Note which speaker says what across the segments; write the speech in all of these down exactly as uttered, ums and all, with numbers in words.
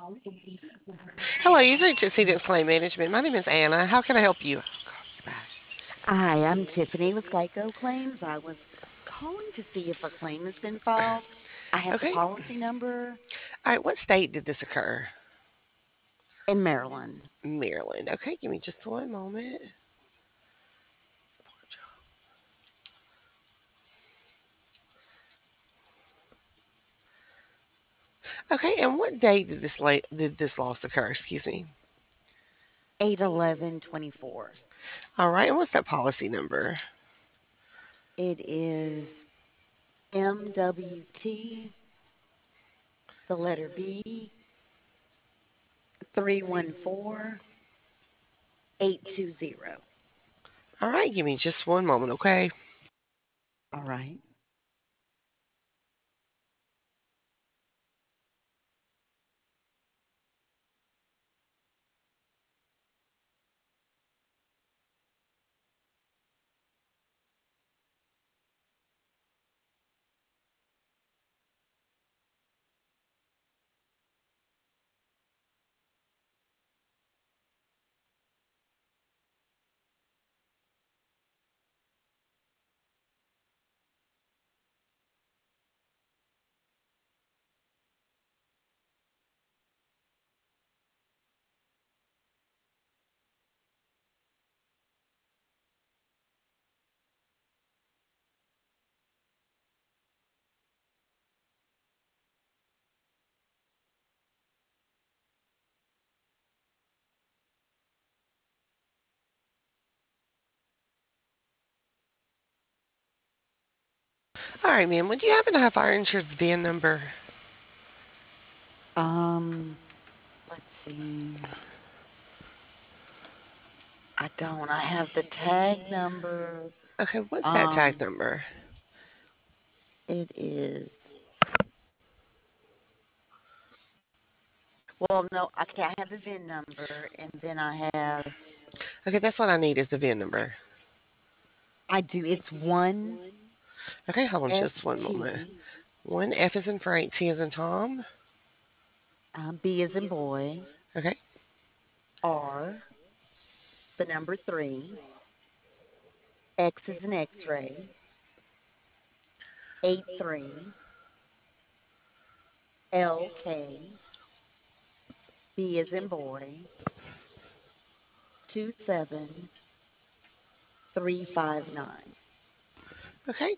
Speaker 1: Hello, you've reached Exceedance Claim Management. My name is Anna. How can I help you? Oh, God,
Speaker 2: Hi, I'm Tiffany with Geico Claims. I was calling to see if a claim has been filed. I have the
Speaker 1: okay.
Speaker 2: policy number
Speaker 1: All right. What state did this occur?
Speaker 2: in Maryland.
Speaker 1: Maryland. Okay. Give me just one moment. Okay. And what date did this la- did this loss occur? Excuse me.
Speaker 2: eight eleven twenty-four.
Speaker 1: All right. And what's that policy number?
Speaker 2: It is M W T, the letter B, three one four eight two zero.
Speaker 1: All right. Give me just one moment. Okay.
Speaker 2: All right.
Speaker 1: All right, ma'am. Would you happen to have our insurance V I N number?
Speaker 2: Um, let's see. I don't. I have the tag number.
Speaker 1: Okay. What's that tag
Speaker 2: Um,
Speaker 1: number?
Speaker 2: it is. Well, no, okay, I have the V I N number, and then I have,
Speaker 1: Okay. That's what I need is the V I N number.
Speaker 2: I do, it's one
Speaker 1: Okay. Hold on just one moment.
Speaker 2: F T,
Speaker 1: One F is in Frank, T is in Tom.
Speaker 2: um, B is in boy,
Speaker 1: Okay.
Speaker 2: R, the number three, X is in X-ray, eight three, L K, B is in boy, two seven three five nine.
Speaker 1: Okay.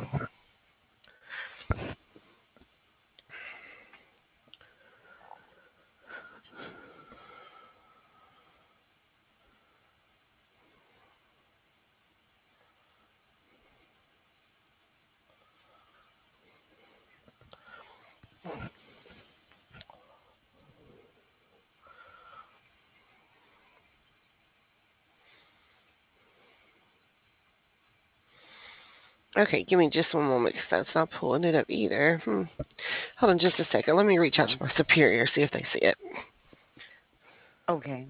Speaker 1: Okay, give me just one moment because that's not pulling it up either. Hmm. Hold on just a second. Let me reach out to my superior, see if they see it.
Speaker 2: Okay.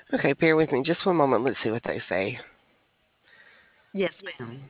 Speaker 1: Okay, bear with me just one moment. Let's see what they say.
Speaker 2: Yes, ma'am.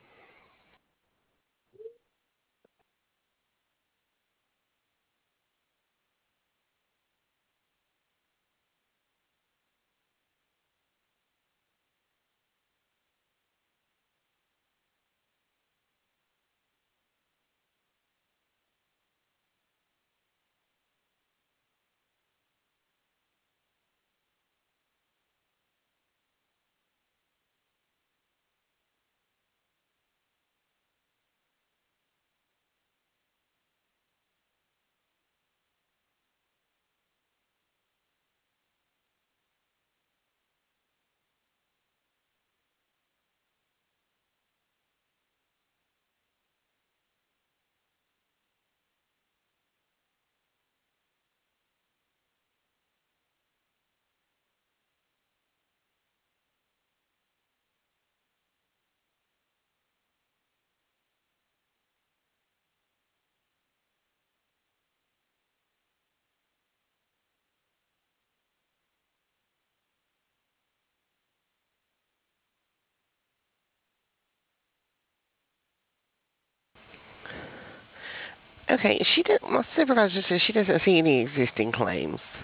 Speaker 1: Okay, she did. My supervisor says she doesn't see any existing claims.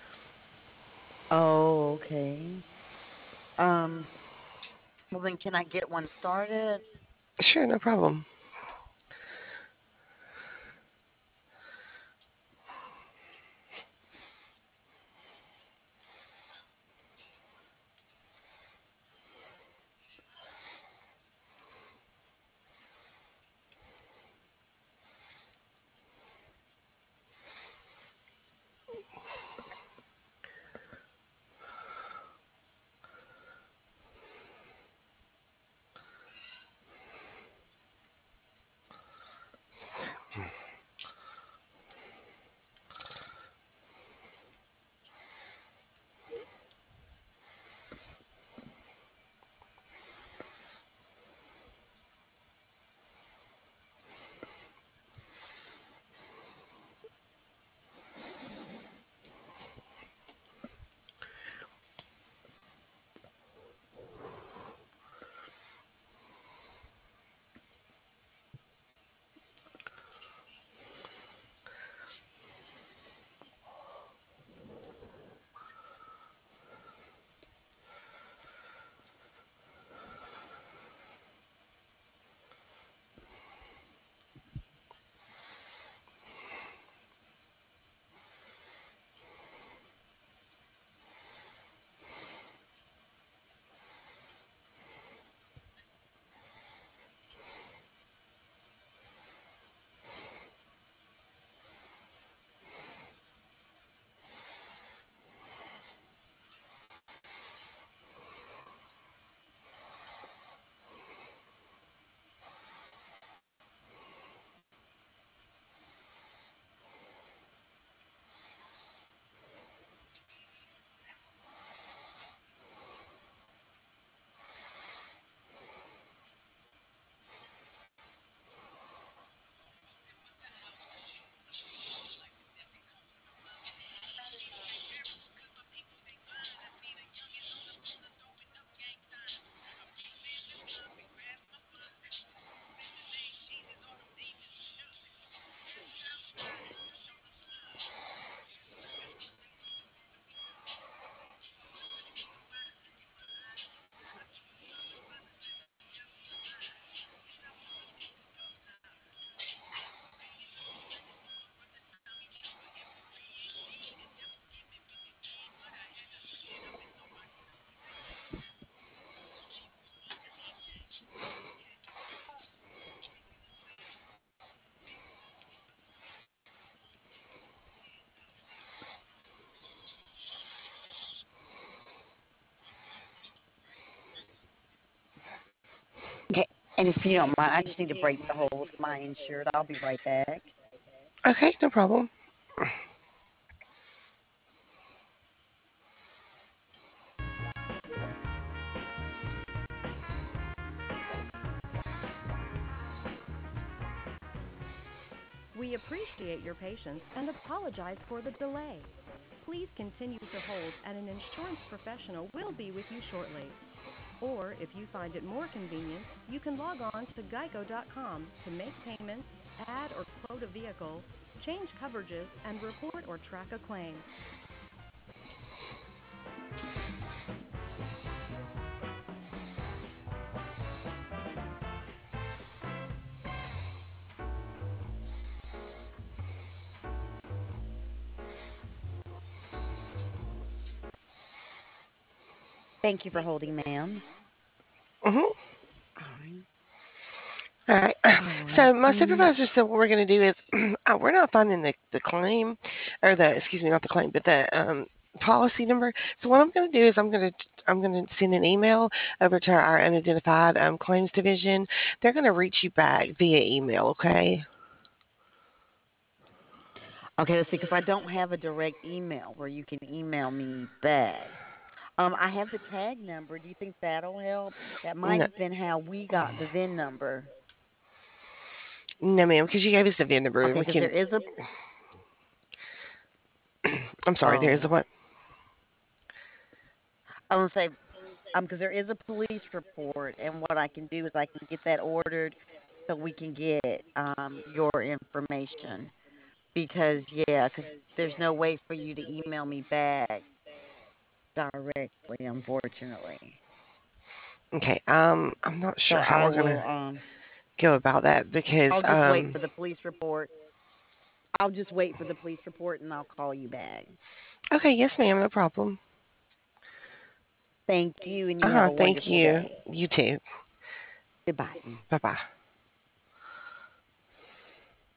Speaker 2: Oh, okay. Um, well then can I get one started?
Speaker 1: Sure, no problem.
Speaker 2: Okay. And if you don't mind, I just need to break the hold of my insured. I'll be right back.
Speaker 1: Okay, no problem.
Speaker 3: We appreciate your patience and apologize for the delay. Please Please continue to hold and an insurance professional will be with you shortly. Or if you find it more convenient, you can log on to geico dot com to make payments, add or quote a vehicle, change coverages, and report or track a claim.
Speaker 2: Thank you for holding, ma'am.
Speaker 1: Mm-hmm.
Speaker 2: All right.
Speaker 1: All right.
Speaker 2: All right.
Speaker 1: So my
Speaker 2: Mm,
Speaker 1: supervisor said what we're going to do is uh, we're not finding the, the claim or the excuse me not the claim but the um, policy number. So what I'm going to do is I'm going to I'm going to send an email over to our unidentified um, claims division. They're going to reach you back via email. Okay.
Speaker 2: Okay, let's see, because I don't have a direct email where you can email me back. Um, I have the tag number. Do you think that'll help? That might
Speaker 1: No,
Speaker 2: have been how we got the V I N number.
Speaker 1: no, ma'am, because you gave us the V I N number and
Speaker 2: Okay,
Speaker 1: we
Speaker 2: because there
Speaker 1: can.
Speaker 2: is a
Speaker 1: I'm sorry. There is
Speaker 2: oh,
Speaker 1: a what?
Speaker 2: I want to say um, because there is a police report, and what I can do is I can get that ordered so we can get um your information. Because yeah, because there's no way for you to email me back directly, unfortunately.
Speaker 1: Okay. Um, I'm not
Speaker 2: So
Speaker 1: sure how
Speaker 2: I
Speaker 1: we're
Speaker 2: will
Speaker 1: gonna
Speaker 2: um
Speaker 1: go about that
Speaker 2: I'll
Speaker 1: because
Speaker 2: just wait
Speaker 1: um,
Speaker 2: for the police report. I'll just wait for the police report and I'll call you back.
Speaker 1: okay, yes, ma'am, no problem.
Speaker 2: Thank you, and you have
Speaker 1: Uh-huh,
Speaker 2: a
Speaker 1: thank
Speaker 2: wonderful
Speaker 1: you.
Speaker 2: day.
Speaker 1: You too.
Speaker 2: Goodbye.
Speaker 1: Bye bye.